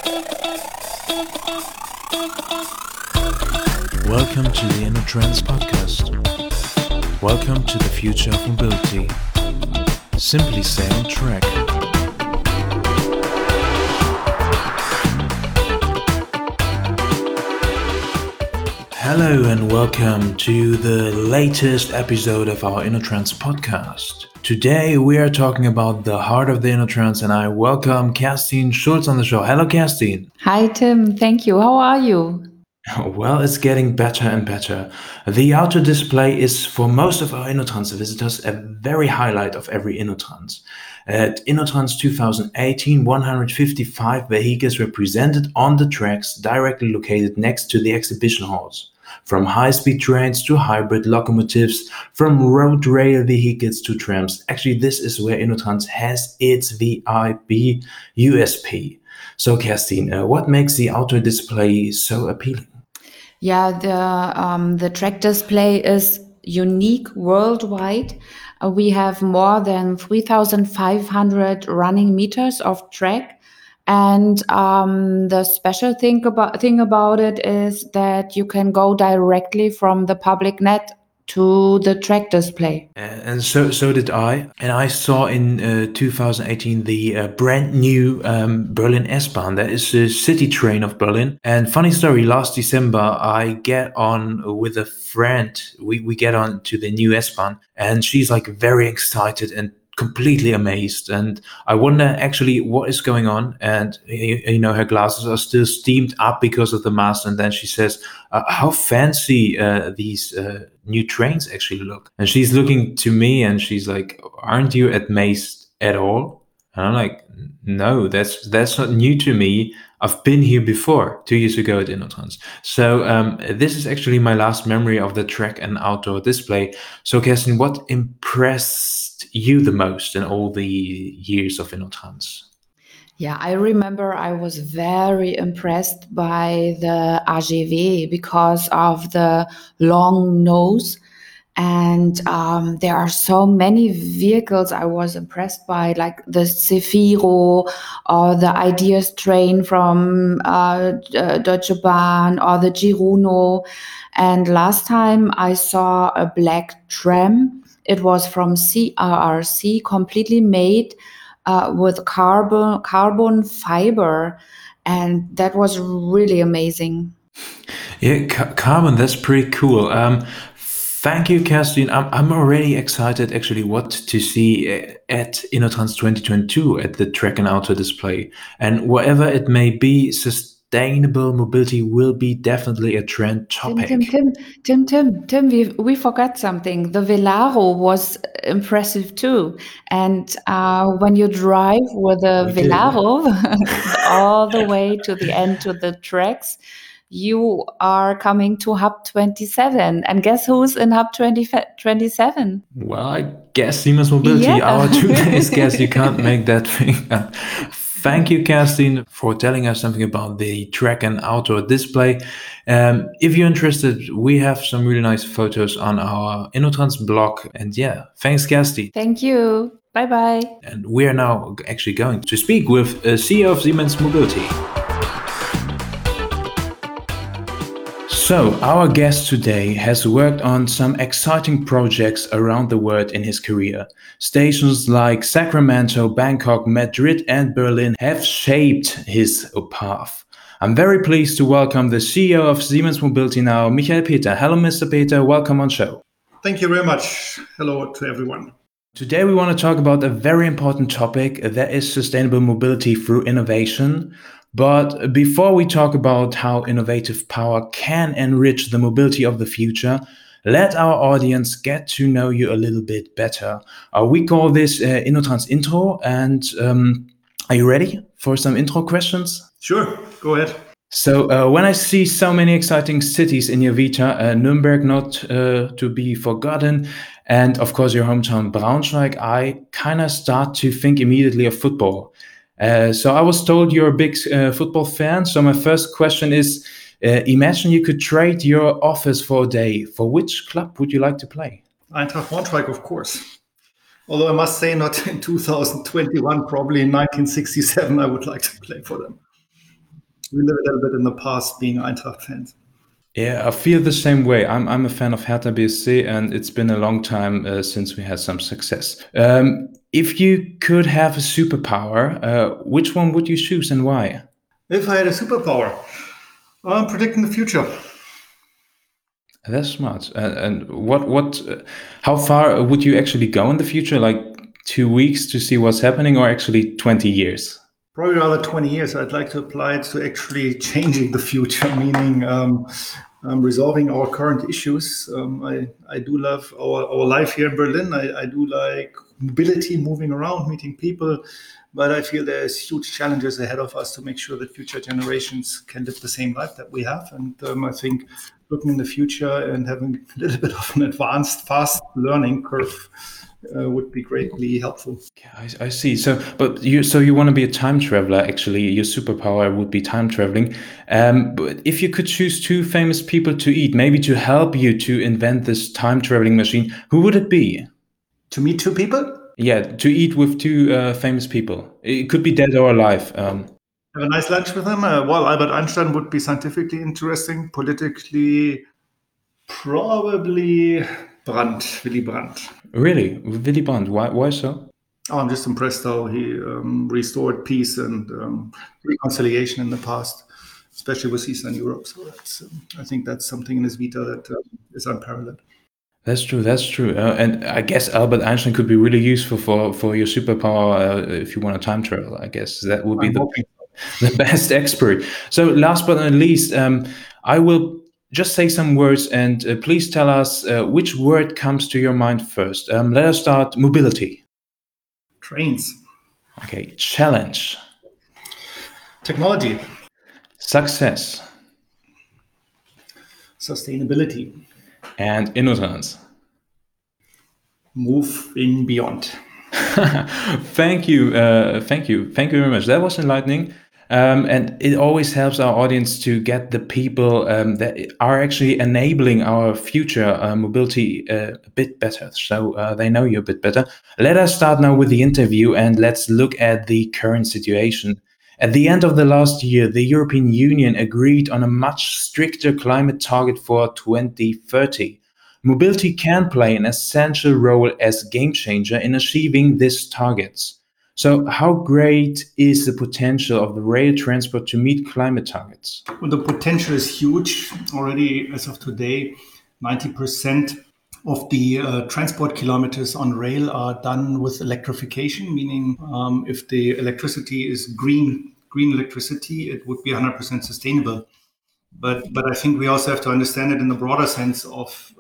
Welcome to the InnoTrends podcast. Welcome to the future of mobility. Simply stay on track. Hello and welcome to the latest episode of our InnoTrends podcast. Today we are talking about the heart of the InnoTrends, and I welcome Kerstin Schulz on the show. Hello, Kerstin. Hi, Tim. Thank you. How are you? Well, it's getting better and better. The outdoor display is, for most of our InnoTrans visitors, a very highlight of every InnoTrans. At InnoTrans 2018, 155 vehicles were presented on the tracks directly located next to the exhibition halls. From high-speed trains to hybrid locomotives, from road rail vehicles to trams. Actually, this is where InnoTrans has its VIP USP. So, Kerstin, what makes the outdoor display so appealing? Yeah, the track display is unique worldwide. We have more than 3,500 running meters of track. And the special thing about it is that you can go directly from the public net to the track display. And so did I. And I saw in 2018 the brand new Berlin S-Bahn. That is the city train of Berlin. And funny story, last December, I get on with a friend. We get on to the new S-Bahn, and she's like very excited and completely amazed. And I wonder actually what is going on. And her glasses are still steamed up because of the mask. And then she says, how fancy these new trains actually look. And she's looking to me and she's like, aren't you amazed at all? And I'm like, no, that's not new to me. I've been here before 2 years ago at InnoTrans. So this is actually my last memory of the track and outdoor display. So Kerstin, what impressed you the most in all the years of InnoTrans? Yeah, I remember I was very impressed by the AGV because of the long nose. And there are so many vehicles I was impressed by, like the Zefiro or the Ideas train from Deutsche Bahn or the Giruno. And last time I saw a black tram. It was from CRRC, completely made with carbon fiber, and that was really amazing. Yeah, carbon, that's pretty cool. Thank you, Kerstin. I'm already excited actually what to see at InnoTrans 2022 at the track and outdoor display. And whatever it may be, sustainable mobility will be definitely a trend topic. Tim, we forgot something. The Velaro was impressive too. And when you drive with a Velaro all the way to the end to the tracks, you are coming to Hub 27. And guess who's in Hub 27? Well, I guess Siemens Mobility, our today's guest, you can't make that thing up. Thank you, Kerstin, for telling us something about the track and outdoor display. If you're interested, we have some really nice photos on our InnoTrans blog. And yeah, thanks, Kerstin. Thank you. Bye-bye. And we are now actually going to speak with CEO of Siemens Mobility. So, our guest today has worked on some exciting projects around the world in his career. Stations like Sacramento, Bangkok, Madrid, and Berlin have shaped his path. I'm very pleased to welcome the CEO of Siemens Mobility now, Michael Peter. Hello, Mr. Peter. Welcome on show. Thank you very much. Hello to everyone. Today we want to talk about a very important topic, that is sustainable mobility through innovation. But before we talk about how innovative power can enrich the mobility of the future, let our audience get to know you a little bit better. We call this InnoTrans Intro. And are you ready for some intro questions? Sure, go ahead. So when I see so many exciting cities in your vita, Nuremberg not to be forgotten, and of course your hometown Braunschweig, I kind of start to think immediately of football. So I was told you're a big football fan. So my first question is, imagine you could trade your office for a day. For which club would you like to play? Eintracht Braunschweig, of course. Although I must say not in 2021, probably in 1967, I would like to play for them. we live a little bit in the past being Eintracht fans. Yeah, I feel the same way. I'm a fan of Hertha BSC, and it's been a long time since we had some success. If you could have a superpower, which one would you choose and why? If I had a superpower, I'm predicting the future. That's smart. And how far would you actually go in the future? Like 2 weeks to see what's happening, or actually 20 years? Probably rather 20 years. I'd like to apply it to actually changing the future, meaning resolving our current issues. I do love our life here in Berlin. I do like mobility, moving around, meeting people. But I feel there's huge challenges ahead of us to make sure that future generations can live the same life that we have. And I think looking in the future and having a little bit of an advanced, fast learning curve would be greatly helpful. Yeah, I see. But you want to be a time traveler. Actually, your superpower would be time traveling. But if you could choose two famous people to eat, maybe to help you to invent this time traveling machine, who would it be? To meet two people? Yeah, to eat with two famous people. It could be dead or alive. Have a nice lunch with them. Well, Albert Einstein would be scientifically interesting. Politically, probably Brandt, Willy Brandt. Really? Willy Brandt. Why so? Oh, I'm just impressed how he restored peace and reconciliation in the past, especially with Eastern Europe. So I think that's something in his vita that is unparalleled. That's true. That's true. And I guess Albert Einstein could be really useful for your superpower if you want to time travel. I guess that would be the best expert. So last but not least, I will just say some words, and please tell us which word comes to your mind first. Let us start. Mobility. Trains. Okay. Challenge. Technology. Success. Sustainability. And ignorance. Moving beyond. Thank you. Thank you very much. That was enlightening. And it always helps our audience to get the people that are actually enabling our future mobility a bit better. So they know you a bit better. Let us start now with the interview, and let's look at the current situation. At the end of the last year, the European Union agreed on a much stricter climate target for 2030. Mobility can play an essential role as a game changer in achieving these targets. So how great is the potential of the rail transport to meet climate targets? Well, the potential is huge. Already, as of today, 90% of the transport kilometers on rail are done with electrification, meaning if the electricity is green electricity, it would be 100% sustainable. But I think we also have to understand it in the broader sense of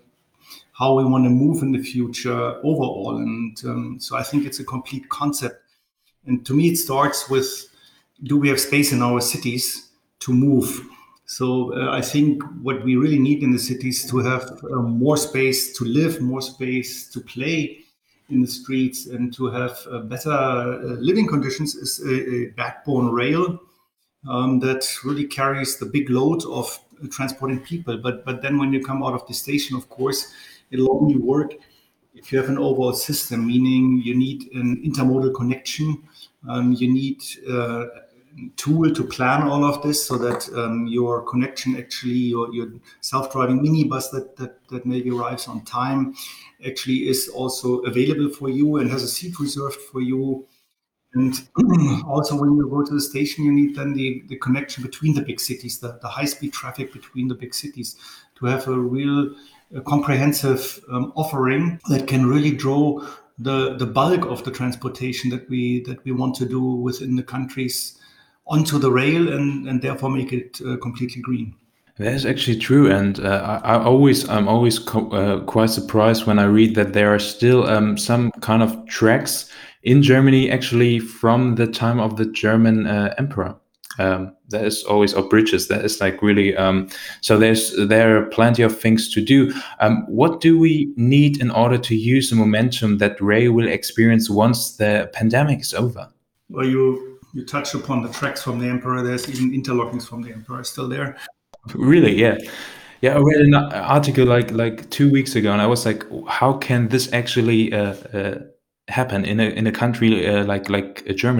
how we want to move in the future overall. And so I think it's a complete concept. And to me, it starts with, do we have space in our cities to move? So I think what we really need in the cities to have more space to live, more space to play in the streets, and to have better living conditions is a backbone rail that really carries the big load of transporting people. But then when you come out of the station, of course, it'll only work if you have an overall system, meaning you need an intermodal connection. You need a tool to plan all of this so that your connection, actually your self-driving minibus that maybe arrives on time, actually is also available for you and has a seat reserved for you. And also when you go to the station, you need then the connection between the big cities, the high-speed traffic between the big cities, to have a real comprehensive offering that can really draw the bulk of the transportation that we want to do within the countries onto the rail, and therefore make it completely green. That is actually true, and I'm always quite surprised when I read that there are still some kind of tracks in Germany, actually from the time of the German emperor. That is always, or bridges. That is like really. So there are plenty of things to do. What do we need in order to use the momentum that rail will experience once the pandemic is over? Well, you touched upon the tracks from the emperor. There's even interlockings from the emperor still there. Really? Yeah. Yeah, I read an article like 2 weeks ago, and I was like, how can this actually happen in a country like Germany?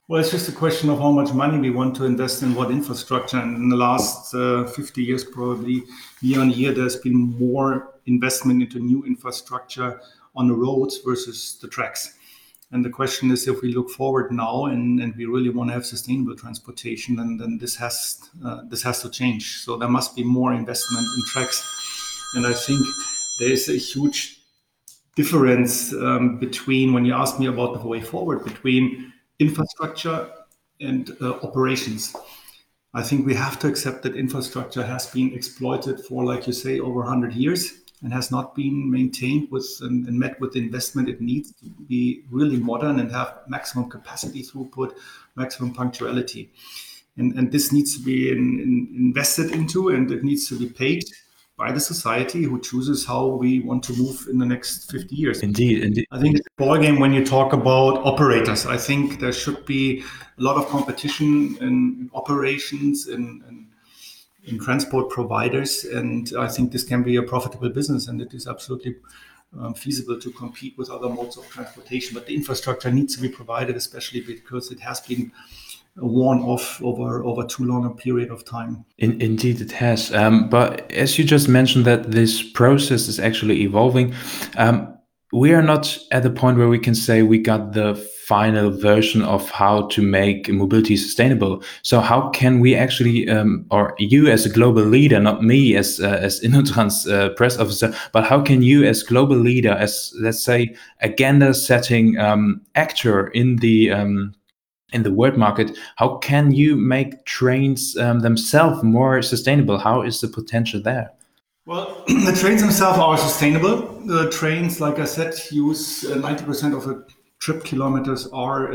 Well, it's just a question of how much money we want to invest in what infrastructure. And in the last 50 years, probably year on year, there's been more investment into new infrastructure on the roads versus the tracks. And the question is, if we look forward now and we really want to have sustainable transportation, then this has to change. So there must be more investment in tracks. And I think there is a huge difference between, when you ask me about the way forward, between infrastructure and operations. I think we have to accept that infrastructure has been exploited for, like you say, over 100 years and has not been maintained with and met with the investment it needs to be really modern and have maximum capacity throughput, maximum punctuality. And this needs to be invested into, and it needs to be paid by the society who chooses how we want to move in the next 50 years. Indeed. I think it's a ball game when you talk about operators. I think there should be a lot of competition in operations, in transport providers, and I think this can be a profitable business, and it is absolutely feasible to compete with other modes of transportation. But the infrastructure needs to be provided, especially because it has been worn off over too long a period of time. Indeed, it has. But as you just mentioned that this process is actually evolving, we are not at the point where we can say we got the final version of how to make mobility sustainable. So how can we actually, or you as a global leader, not me as Innotrans press officer, but how can you as global leader, as let's say agenda-setting actor in the world market, how can you make trains themselves more sustainable? How is the potential there? Well, the trains themselves are sustainable. The trains, like I said, use 90% of the trip kilometers are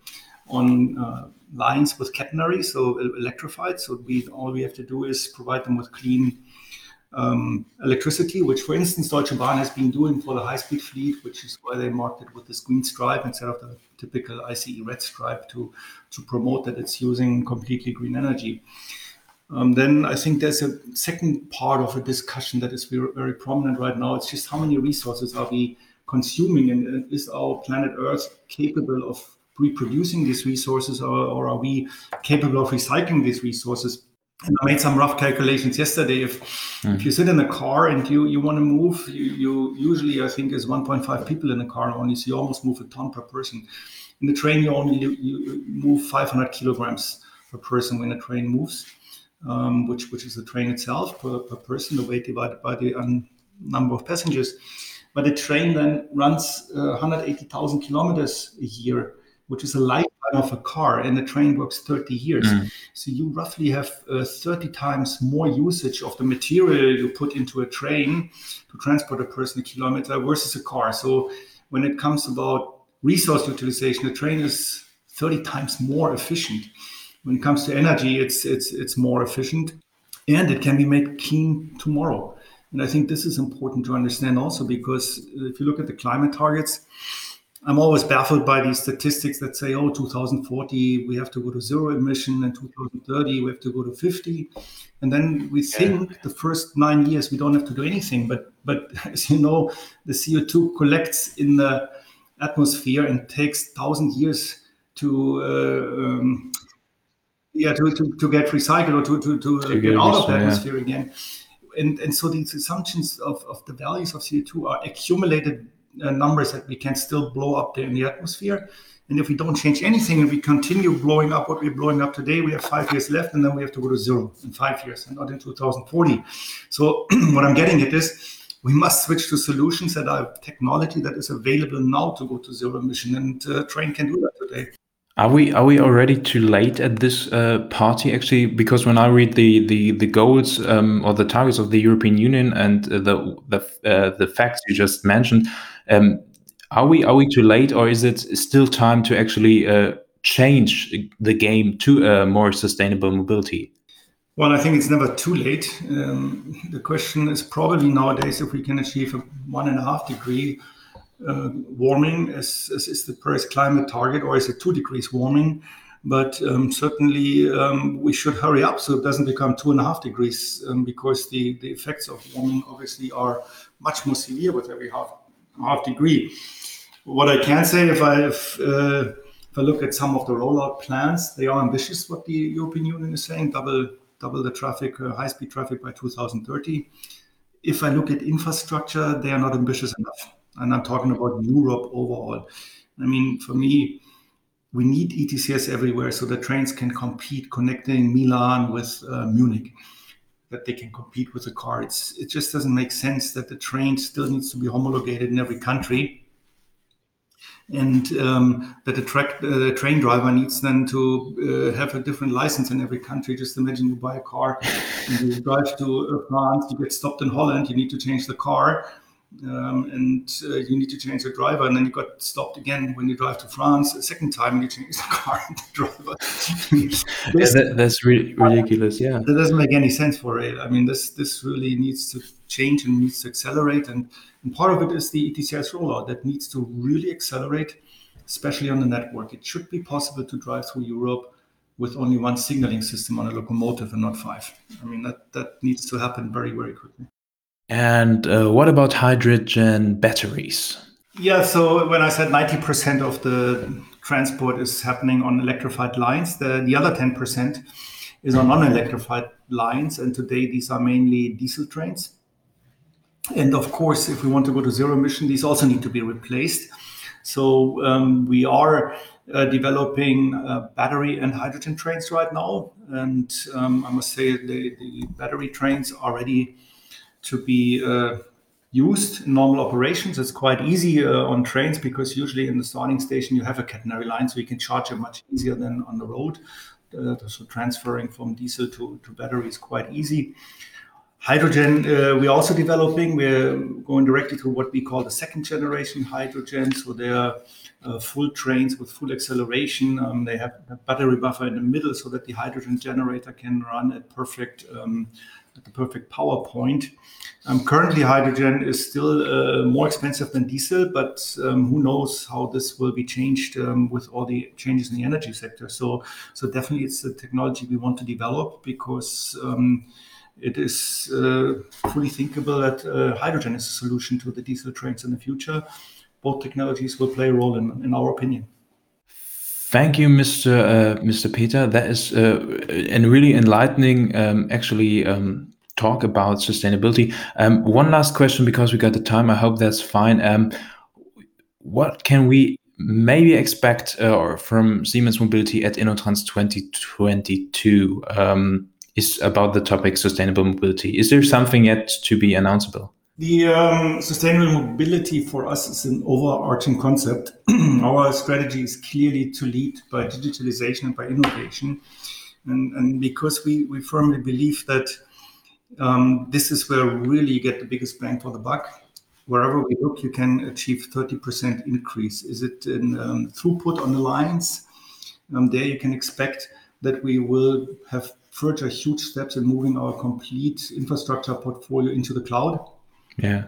on lines with catenary, so electrified. So all we have to do is provide them with clean electricity, which, for instance, Deutsche Bahn has been doing for the high-speed fleet, which is why they marked it with this green stripe instead of the typical ICE red stripe to promote that it's using completely green energy. Then I think there's a second part of a discussion that is very, very prominent right now. It's just how many resources are we consuming, and is our planet Earth capable of reproducing these resources, or are we capable of recycling these resources? And I made some rough calculations yesterday. If you sit in a car and you want to move, you usually, I think, is 1.5 people in a car only, so you almost move a ton per person. In the train, you move 500 kilograms per person when a train moves, which is the train itself per person, the weight divided by the number of passengers. But the train then runs 180,000 kilometers a year, which is a lifetime of a car, and the train works 30 years. So you roughly have 30 times more usage of the material you put into a train to transport a person a kilometer versus a car. So when it comes about resource utilization, the train is 30 times more efficient. When it comes to energy, it's more efficient, and it can be made clean tomorrow. And I think this is important to understand also, because if you look at the climate targets, I'm always baffled by these statistics that say, 2040, we have to go to zero emission, and 2030, we have to go to 50. And then we think the first 9 years, we don't have to do anything. But as you know, the CO2 collects in the atmosphere and takes 1,000 years to get recycled or to get out of the atmosphere again. And so these assumptions of the values of CO2 are accumulated numbers that we can still blow up there in the atmosphere. And if we don't change anything and we continue blowing up what we're blowing up today, we have 5 years left, and then we have to go to zero in 5 years and not in 2040. So what I'm getting at is we must switch to solutions that are technology that is available now to go to zero emission, and train can do that today. Are we already too late at this party, actually? Because when I read the goals or the targets of the European Union and the facts you just mentioned, are we too late, or is it still time to actually change the game to a more sustainable mobility? Well, I think it's never too late. The question is probably nowadays if we can achieve a 1.5 degree warming as is the Paris climate target, or is it 2 degrees warming? But certainly we should hurry up so it doesn't become 2.5 degrees, because the effects of warming obviously are much more severe with every half degree. What I can say, if if I look at some of the rollout plans, they are ambitious. What the European Union is saying, double the traffic, high-speed traffic by 2030. If I look at infrastructure, they are not ambitious enough. And I'm talking about Europe overall. I mean, for me, we need ETCS everywhere so that trains can compete, connecting Milan with Munich, that they can compete with the car. It just doesn't make sense that the train still needs to be homologated in every country, and that the train driver needs then to have a different license in every country. Just imagine you buy a car and you drive to France, you get stopped in Holland, you need to change the car, and you need to change the driver, and then you got stopped again when you drive to France a second time and you change the car and the driver. That's ridiculous. Yeah, that doesn't make any sense for rail. I mean, this really needs to change and needs to accelerate, and part of it is the ETCS rollout that needs to really accelerate, especially on the network. It should be possible to drive through Europe with only one signaling system on a locomotive and not 5. I mean, that needs to happen very, very quickly. And what about hydrogen batteries? Yeah, so when I said 90% of the transport is happening on electrified lines, the other 10% is on non-electrified lines. And today, these are mainly diesel trains. And of course, if we want to go to zero emission, these also need to be replaced. So we are developing battery and hydrogen trains right now. And I must say the battery trains are ready to be used in normal operations. It's quite easy on trains because usually in the starting station you have a catenary line, so you can charge it much easier than on the road. So transferring from diesel to battery is quite easy. Hydrogen, we're also developing. We're going directly to what we call the second generation hydrogen. So they are full trains with full acceleration. They have a battery buffer in the middle so that the hydrogen generator can run at the perfect power point. Currently, hydrogen is still more expensive than diesel, but who knows how this will be changed with all the changes in the energy sector. So definitely it's a technology we want to develop because it is fully thinkable that hydrogen is a solution to the diesel trains in the future. Both technologies will play a role in our opinion. Thank you, Mr. Peter. That is a really enlightening, talk about sustainability. One last question, because we got the time. I hope that's fine. What can we maybe expect from Siemens Mobility at InnoTrans 2022? Is about the topic sustainable mobility. Is there something yet to be announceable? The sustainable mobility for us is an overarching concept. Our strategy is clearly to lead by digitalization and by innovation. And because we firmly believe that this is where really you get the biggest bang for the buck. Wherever we look, you can achieve 30% increase. Is it in throughput on the lines? There you can expect that we will have further huge steps in moving our complete infrastructure portfolio into the cloud. Yeah.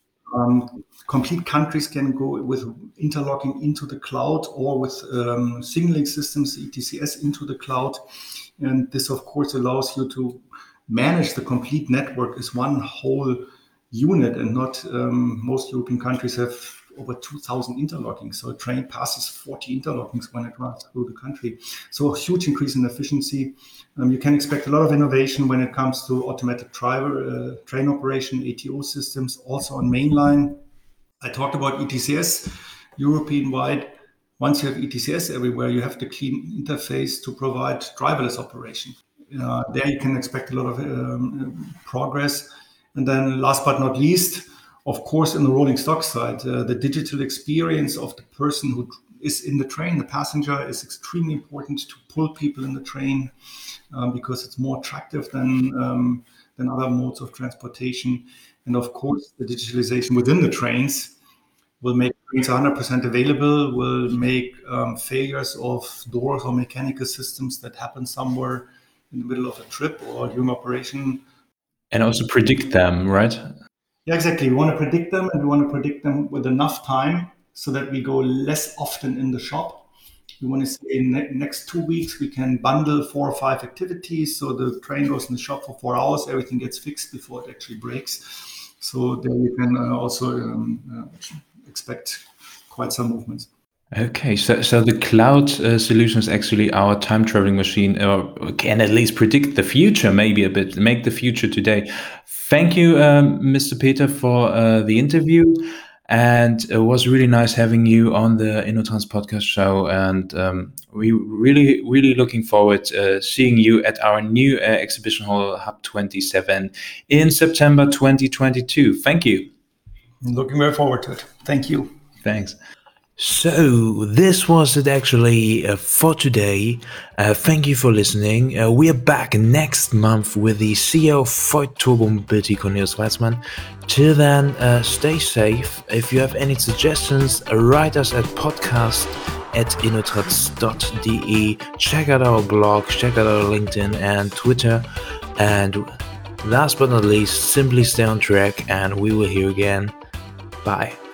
Complete countries can go with interlocking into the cloud or with signaling systems, ETCS, into the cloud. And this, of course, allows you to manage the complete network as one whole unit, and not most European countries have over 2,000 interlockings. So a train passes 40 interlockings when it runs through the country. So a huge increase in efficiency. You can expect a lot of innovation when it comes to automatic driver, train operation, ATO systems, also on mainline. I talked about ETCS, European-wide. Once you have ETCS everywhere, you have the clean interface to provide driverless operation. There you can expect a lot of progress. And then last but not least, of course, in the rolling stock side, the digital experience of the person who is in the train, the passenger, is extremely important to pull people in the train because it's more attractive than other modes of transportation. And of course, the digitalization within the trains will make trains 100% available, will make failures of doors or mechanical systems that happen somewhere in the middle of a trip or during operation. And also predict them, right? Yeah, exactly. We want to predict them, and we want to predict them with enough time so that we go less often in the shop. We want to say in the next 2 weeks, we can bundle 4 or 5 activities. So the train goes in the shop for 4 hours, everything gets fixed before it actually breaks. So there you can also expect quite some movements. Okay, so the cloud solution is actually our time traveling machine, or can at least predict the future, maybe a bit, make the future today. Thank you, Mr. Peter, for the interview, and it was really nice having you on the InnoTrans podcast show. And we really looking forward seeing you at our new exhibition hall, Hub 27, in September 2022. Thank you. Looking very forward to it. Thank you. Thanks. So this was it actually for today. Thank you for listening. We are back next month with the CEO of Voith Turbo Mobility, Cornelis Weizmann. Till then, stay safe. If you have any suggestions, write us at podcast@innotrans.de. Check out our blog, check out our LinkedIn and Twitter. And last but not least, simply stay on track and we will hear again. Bye.